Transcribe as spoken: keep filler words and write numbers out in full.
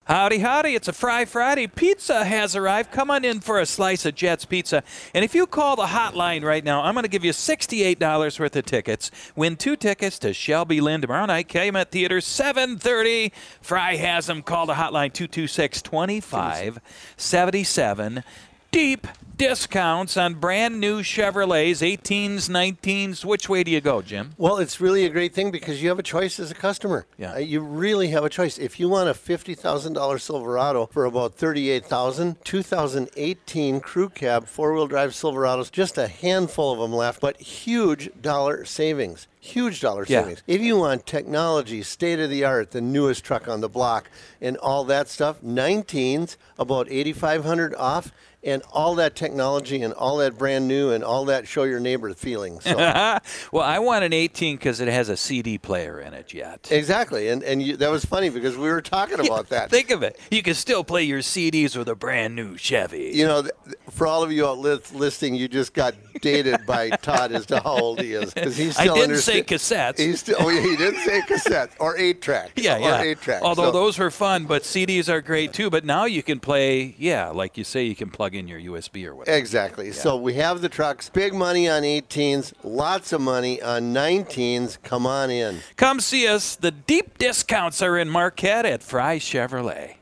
Howdy, howdy. It's a Fry Friday. Pizza has arrived. Come on in for a slice of Jets Pizza. And if you call the hotline right now, I'm going to give you sixty-eight dollars worth of tickets. Win two tickets to Shelby Lynn tomorrow night. Calumet Theater, seven thirty. Fry has them. Call the hotline two two six, two five seven seven. Deep discounts on brand new Chevrolets, eighteens, nineteens. Which way do you go, Jim? Well, it's really a great thing because you have a choice as a customer. Yeah. Uh, you really have a choice. If you want a fifty thousand dollars Silverado for about thirty-eight thousand dollars, two thousand eighteen crew cab four-wheel drive Silverados, just a handful of them left, but huge dollar savings. Huge dollar Yeah. savings. If you want technology, state-of-the-art, the newest truck on the block, and all that stuff, nineteens, about eighty-five hundred dollars off, and all that technology and all that brand new and all that show your neighbor feeling. So. Well, I want an eighteen because it has a C D player in it yet. Exactly, and and you, that was funny because we were talking about that. Think of it. You can still play your C Ds with a brand new Chevy. You know, th- for all of you out li- listening, you just got dated by Todd as to how old he is. 'Cause he's I still didn't understa- say cassettes. He's still, oh, yeah, he didn't say cassettes or eight track. Yeah, or yeah. eight track. Although so, those were fun, but C Ds are great too. But now you can play, yeah, like you say, you can plug in your U S B or whatever. Exactly. Yeah. So we have the trucks. Big money on eighteens. Lots of money on nineteens. Come on in. Come see us. The deep discounts are in Marquette at Fry Chevrolet.